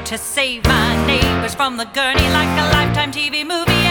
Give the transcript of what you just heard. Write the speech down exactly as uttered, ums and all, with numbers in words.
to save my neighbors from the gurney like a Lifetime T V movie.